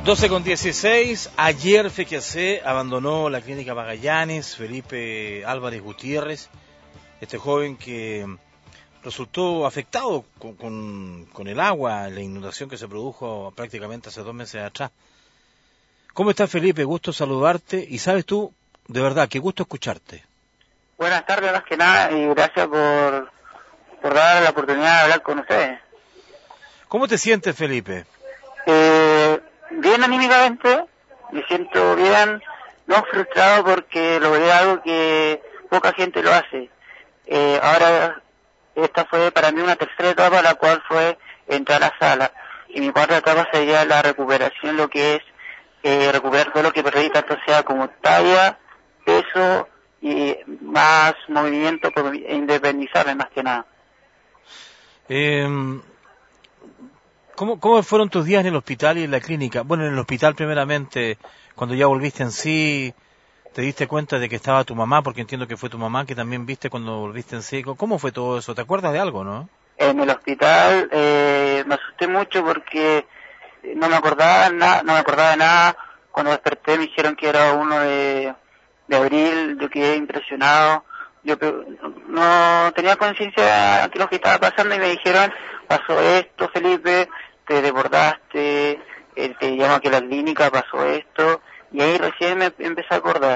12:16, ayer fíjese, abandonó la clínica Magallanes, Felipe Álvarez Gutiérrez, este joven que resultó afectado con el agua, la inundación que se produjo prácticamente hace 2 meses atrás. ¿Cómo estás, Felipe? Gusto saludarte, y sabes tú, de verdad, qué gusto escucharte. Buenas tardes, más que nada, y gracias por dar la oportunidad de hablar con ustedes. ¿Cómo te sientes, Felipe? Bien anímicamente, me siento bien, no frustrado porque logré algo que poca gente lo hace. Ahora, esta fue para mí una tercera etapa, la cual fue entrar a la sala. Y mi cuarta etapa sería la recuperación, lo que es recuperar todo lo que perdí, tanto sea como talla, peso y más movimiento, por independizarme más que nada. ¿Cómo fueron tus días en el hospital y en la clínica? Bueno, en el hospital primeramente, cuando ya volviste en sí, ¿te diste cuenta de que estaba tu mamá? Porque entiendo que fue tu mamá que también viste cuando volviste en sí. ¿Cómo fue todo eso? ¿Te acuerdas de algo, no? En el hospital me asusté mucho porque no me acordaba de nada. Cuando desperté me dijeron que era 1 de abril, yo quedé impresionado. Yo no tenía conciencia de lo que estaba pasando y me dijeron, pasó esto, Felipe, te desbordaste, te llamo aquí a la clínica, pasó esto, y ahí recién me empecé a acordar.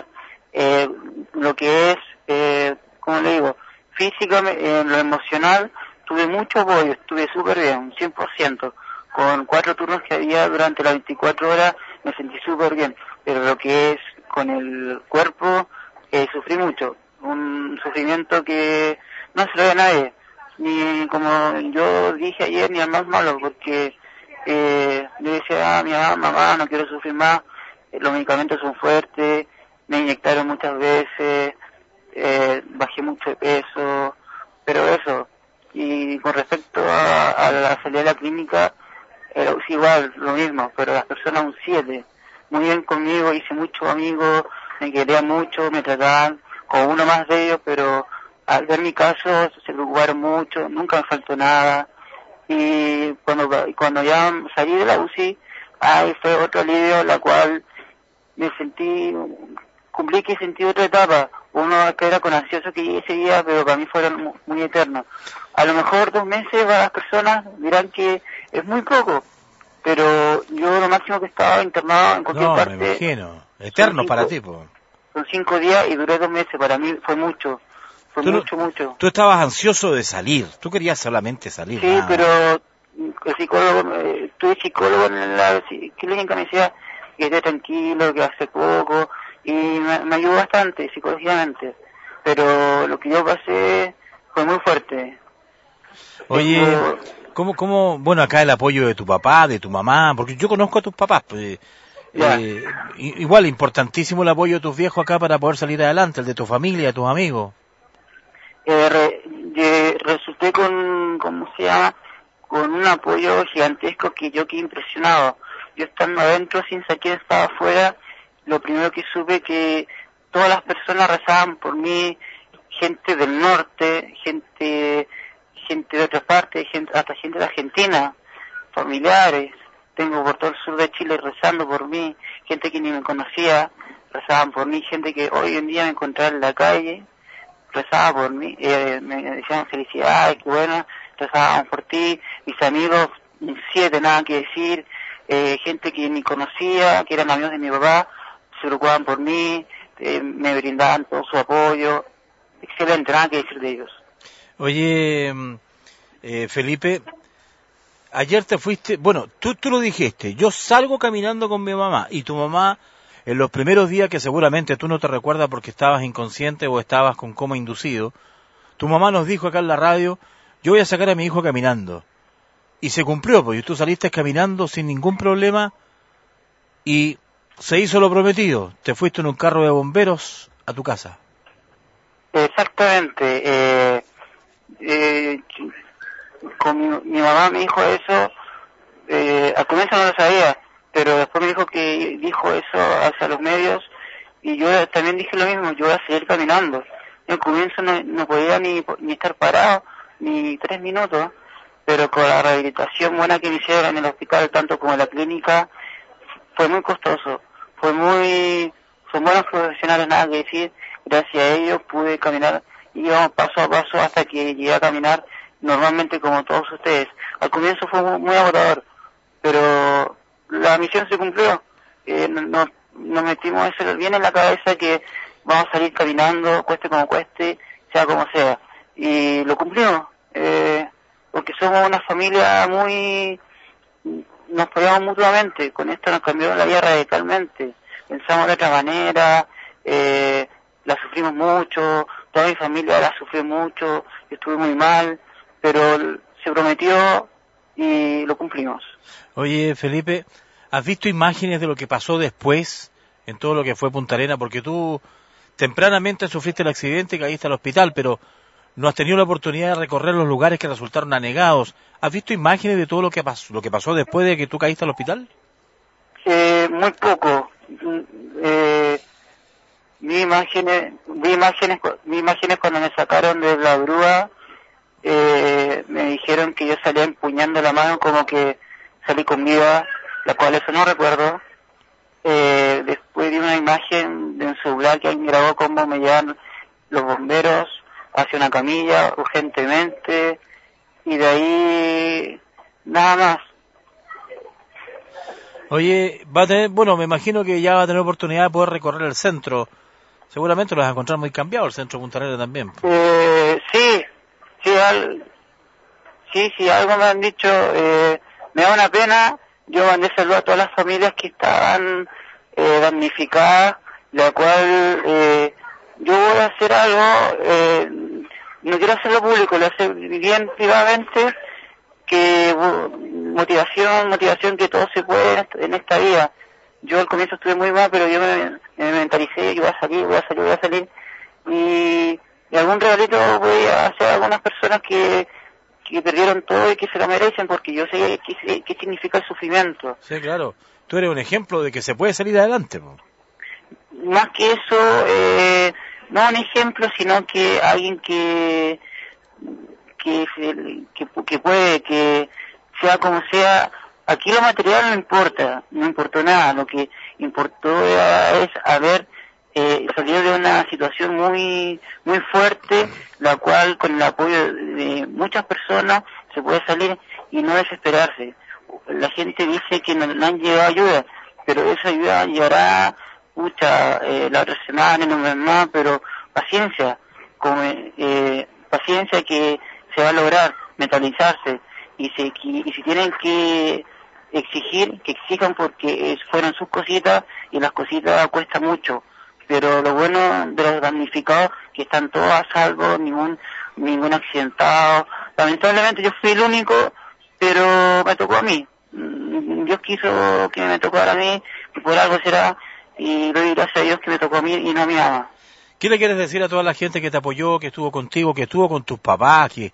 Lo que es, como le digo, físicamente, en lo emocional, tuve mucho apoyo, estuve súper bien, 100%. Con 4 turnos que había durante las 24 horas me sentí súper bien, pero lo que es con el cuerpo, sufrí mucho, un sufrimiento que no se lo ve a nadie, ni como yo dije ayer, ni al más malo, porque yo decía a mi mamá, no quiero sufrir más, los medicamentos son fuertes, me inyectaron muchas veces, bajé mucho de peso, pero eso. Y con respecto a la salida de la clínica, era igual, lo mismo, pero las personas un 7, muy bien conmigo, hice muchos amigos, me querían mucho, me trataban como uno más de ellos, pero al ver mi caso se preocuparon mucho, nunca me faltó nada, y cuando ya salí de la UCI, ahí fue otro alivio, la cual me cumplí que sentí otra etapa, uno que era con ansioso que llegué ese día, pero para mí fueron muy eternos. A lo mejor 2 meses para las personas dirán que es muy poco, pero yo lo máximo que estaba internado en cualquier parte... No, me imagino, eterno para ti, po. Son 5 días y duré 2 meses, para mí fue mucho, mucho. Tú estabas ansioso de salir, tú querías solamente salir. Sí, nada. Pero el psicólogo, tuve psicólogo en la clínica, me decía que esté tranquilo, que hace poco, y me ayudó bastante psicológicamente, pero lo que yo pasé fue muy fuerte. Oye, ¿cómo, bueno, acá el apoyo de tu papá, de tu mamá, porque yo conozco a tus papás, pues, igual importantísimo el apoyo de tus viejos acá para poder salir adelante, el de tu familia, de tus amigos. Resulté con, ¿cómo se llama?, con un apoyo gigantesco que yo quedé impresionado. Yo estando adentro, sin saber quién estaba afuera, lo primero que supe que todas las personas rezaban por mí, gente del norte, gente de otras partes, hasta gente de Argentina, familiares, tengo por todo el sur de Chile rezando por mí, gente que ni me conocía, rezaban por mí, gente que hoy en día me encontraba en la calle, rezaba por mí, me decían felicidades, qué bueno, rezaban por ti, mis amigos, 7, nada que decir, gente que ni conocía, que eran amigos de mi papá, se preocupaban por mí, me brindaban todo su apoyo, excelente, nada que decir de ellos. Oye, Felipe, ayer te fuiste, bueno, tú lo dijiste, yo salgo caminando con mi mamá, y tu mamá, en los primeros días que seguramente tú no te recuerdas porque estabas inconsciente o estabas con coma inducido, tu mamá nos dijo acá en la radio, yo voy a sacar a mi hijo caminando. Y se cumplió, porque tú saliste caminando sin ningún problema y se hizo lo prometido. Te fuiste en un carro de bomberos a tu casa. Exactamente. Con mi mamá me dijo eso, al comienzo no lo sabía, pero después me dijo que dijo eso hacia los medios y yo también dije lo mismo, yo voy a seguir caminando. Al comienzo no podía ni estar parado, ni 3 minutos, pero con la rehabilitación buena que me hicieron en el hospital, tanto como en la clínica, fue muy costoso, son buenos profesionales, nada que decir. Gracias a ellos pude caminar, y íbamos paso a paso hasta que llegué a caminar normalmente como todos ustedes. Al comienzo fue muy agotador, pero la misión se cumplió. Nos metimos eso bien en la cabeza, que vamos a salir caminando, cueste como cueste, sea como sea, y lo cumplimos, porque somos una familia nos apoyamos mutuamente. Con esto nos cambió la vida radicalmente, pensamos de otra manera, la sufrimos mucho, toda mi familia la sufrió mucho, yo estuve muy mal, pero se prometió y lo cumplimos. Oye, Felipe, ¿has visto imágenes de lo que pasó después en todo lo que fue Punta Arenas? Porque tú tempranamente sufriste el accidente y caíste al hospital, pero no has tenido la oportunidad de recorrer los lugares que resultaron anegados. ¿Has visto imágenes de todo lo que pasó después de que tú caíste al hospital? Muy poco. Vi imágenes cuando me sacaron de la grúa. Me dijeron que yo salía empuñando la mano, como que salí con vida, la cual eso no recuerdo. Después vi una imagen de un celular que alguien grabó cómo me llevan los bomberos hacia una camilla urgentemente, y de ahí nada más. Oye, me imagino que ya va a tener oportunidad de poder recorrer el centro. Seguramente lo vas a encontrar muy cambiado, el centro de Punta Arenas también. Sí, algo me han dicho, me da una pena. Yo mandé saludos a todas las familias que estaban damnificadas, la cual yo voy a hacer algo, no quiero hacerlo público, lo hacer bien privadamente, que motivación, que todo se puede en esta vida. Yo al comienzo estuve muy mal, pero yo me mentalicé que voy a salir, y algún regalito voy a hacer a algunas personas que perdieron todo y que se lo merecen, porque yo sé qué significa el sufrimiento. Sí, claro. Tú eres un ejemplo de que se puede salir adelante, ¿no? Más que eso, no un ejemplo, sino que alguien que puede, que sea como sea. Aquí lo material no importó nada. Lo que importó es haber salido de una situación muy fuerte, la cual con el apoyo de muchas personas se puede salir y no desesperarse. La gente dice que no han llegado ayuda, pero esa ayuda llegará la otra semana, en un mes más, pero paciencia, paciencia, que se va a lograr, mentalizarse, y si tienen que exigir, que exijan, porque fueron sus cositas, y las cositas cuestan mucho, pero lo bueno de los damnificados, que están todos a salvo, ningún accidentado. Lamentablemente yo fui el único, pero me tocó a mí. Dios quiso que me tocara a mí, y por algo será, y doy gracias a Dios que me tocó a mí y no a mi mamá. ¿Qué le quieres decir a toda la gente que te apoyó, que estuvo contigo, que estuvo con tus papás, que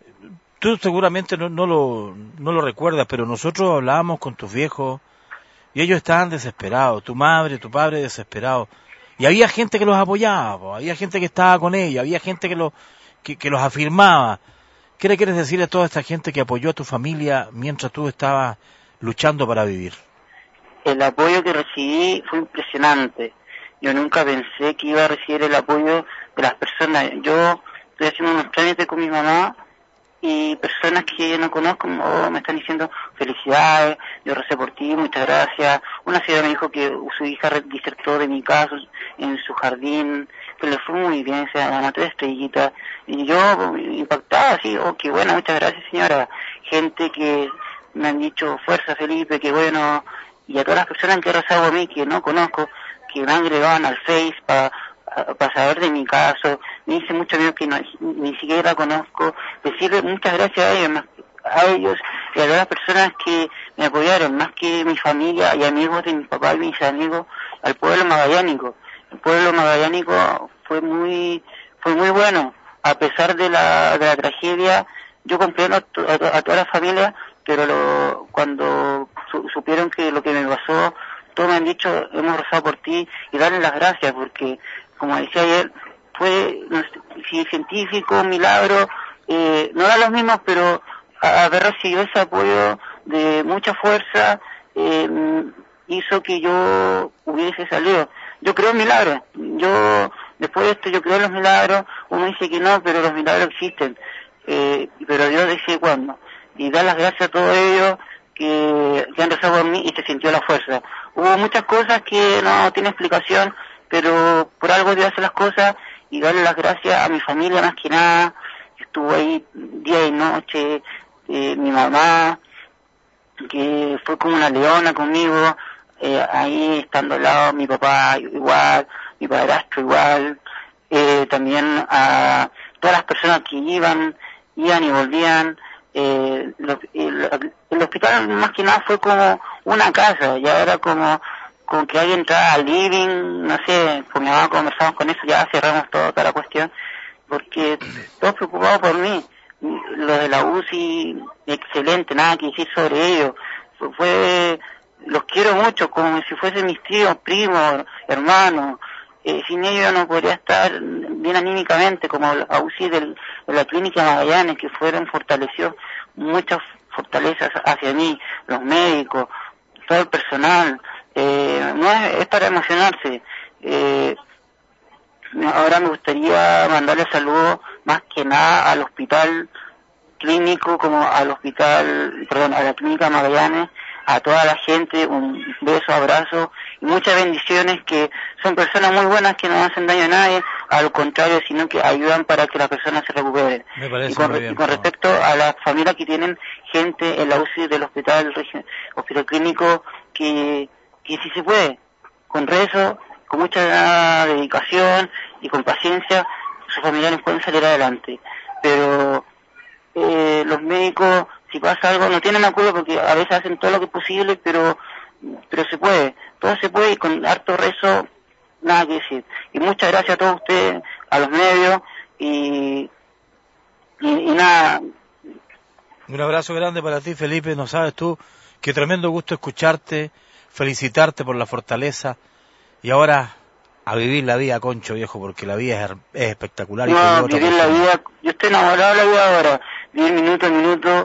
tú seguramente no lo recuerdas, pero nosotros hablábamos con tus viejos y ellos estaban desesperados, tu madre, tu padre desesperados, y había gente que los apoyaba, había gente que estaba con ellos, había gente que los afirmaba? ¿Qué le quieres decir a toda esta gente que apoyó a tu familia mientras tú estabas luchando para vivir? El apoyo que recibí fue impresionante. Yo nunca pensé que iba a recibir el apoyo de las personas. Yo estoy haciendo unos trámites con mi mamá, y personas que yo no conozco me están diciendo felicidades, yo recé por ti, muchas gracias. Una señora me dijo que su hija disertó de mi caso en su jardín, que le fue muy bien, se ganó 3 estrellitas, y yo impactada, así, qué bueno, muchas gracias señora. Gente que me han dicho fuerza Felipe, qué bueno, y a todas las personas que han rezado por mí, que no conozco, que me han agregado al Face para saber de mi caso. Me dicen muchos amigos que ni siquiera conozco. Decirle muchas gracias a ellos y a todas las personas que me apoyaron, más que mi familia y amigos de mi papá y mis amigos, al pueblo magallánico. El pueblo magallánico fue muy bueno, a pesar de la tragedia. Yo comprendo a toda la familia, pero cuando supieron que lo que me pasó, todos me han dicho, hemos rezado por ti, y darle las gracias, porque, como decía ayer, fue científico, milagro, no da los mismos, pero haber recibido ese apoyo de mucha fuerza, hizo que yo hubiese salido. Yo creo en milagros. Yo, después de esto, yo creo en los milagros. Uno dice que no, pero los milagros existen. Pero Dios decide cuándo. Y dar las gracias a todos ellos que han rezado por mí y se sintió la fuerza. Hubo muchas cosas que no tienen explicación, pero por algo Dios hace las cosas, y darle las gracias a mi familia más que nada, que estuvo ahí día y noche, mi mamá, que fue como una leona conmigo, ahí estando al lado, mi papá igual, mi padrastro igual, también a todas las personas que iban y volvían. El hospital más que nada fue como una casa, ya era como que alguien entraba al living, no sé, con mi mamá conversamos con eso, ya cerramos toda la cuestión, porque todos preocupados por mí. Los de la UCI, excelente, nada que decir sobre ellos. Los quiero mucho, como si fuesen mis tíos, primos, hermanos. Sin ellos no podría estar bien anímicamente, como la UCI de la clínica Magallanes, que fortaleció muchas fortalezas hacia mí, los médicos, todo el personal. No es para emocionarse. Ahora me gustaría mandarle saludos más que nada al hospital clínico, como a la clínica Magallanes, a toda la gente, un beso, abrazo y muchas bendiciones, que son personas muy buenas que no hacen daño a nadie, al contrario, sino que ayudan para que la persona se recupere. Me parece y muy bien, con respecto a las familias que tienen gente en la UCI del hospital clínico, que si se puede, con rezo, con mucha dedicación y con paciencia, sus familiares pueden salir adelante. Pero los médicos, si pasa algo, no tienen la culpa, porque a veces hacen todo lo que es posible, pero se puede, todo se puede, y con harto rezo, nada que decir. Y muchas gracias a todos ustedes, a los medios, y nada. Un abrazo grande para ti, Felipe. No sabes tú, qué tremendo gusto escucharte, felicitarte por la fortaleza, y ahora a vivir la vida, Concho viejo, porque la vida es espectacular. No, vivir la vida, yo estoy enamorado de la vida ahora, vivir minuto a minuto,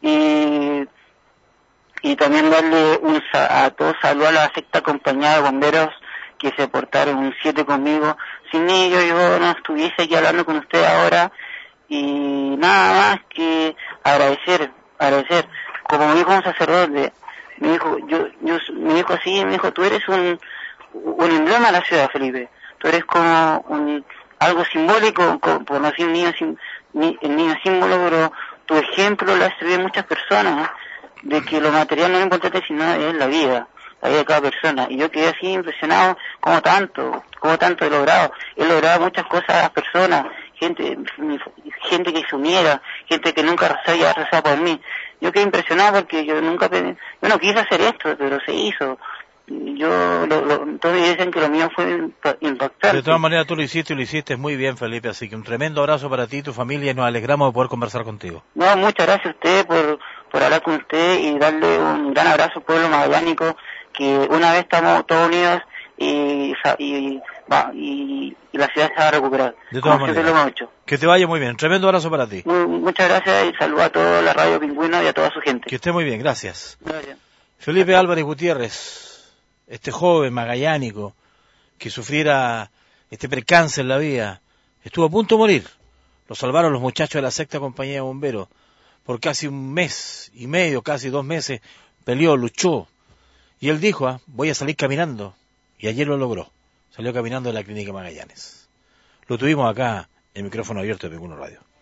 y también darle a todos saludos a la sexta compañía de bomberos que se portaron un 7 conmigo. Sin ellos yo no estuviese aquí hablando con ustedes ahora, y nada más que agradecer. Como me dijo un sacerdote, me dijo así, tú eres un emblema de la ciudad, Felipe. Tú eres como algo simbólico, por no decir el niño símbolo, pero tu ejemplo le ha servido a muchas personas, de que lo material no es importante, sino es la vida de cada persona. Y yo quedé así impresionado, como tanto he logrado muchas cosas a las personas, gente que se uniera, gente que nunca había rezado por mí. Yo quedé impresionado porque yo no quise hacer esto, pero se hizo. Todos dicen que lo mío fue impactante. De todas maneras tú lo hiciste muy bien, Felipe, así que un tremendo abrazo para ti y tu familia, y nos alegramos de poder conversar contigo. No, muchas gracias a usted por hablar con usted, y darle un gran abrazo al pueblo magallánico, que una vez estamos todos unidos y la ciudad se va a recuperar. De todas maneras, que te vaya muy bien, tremendo abrazo para ti. Muchas gracias, y saludos a toda la Radio Pingüino y a toda su gente. Que esté muy bien, gracias. Gracias. Felipe Álvarez Gutiérrez, este joven magallánico que sufriera este percance en la vida, estuvo a punto de morir. Lo salvaron los muchachos de la sexta compañía de bomberos. Por casi un mes y medio, casi 2 meses, peleó, luchó. Y él dijo, voy a salir caminando. Y ayer lo logró. Salió caminando de la clínica Magallanes. Lo tuvimos acá en micrófono abierto de Pingüino Radio.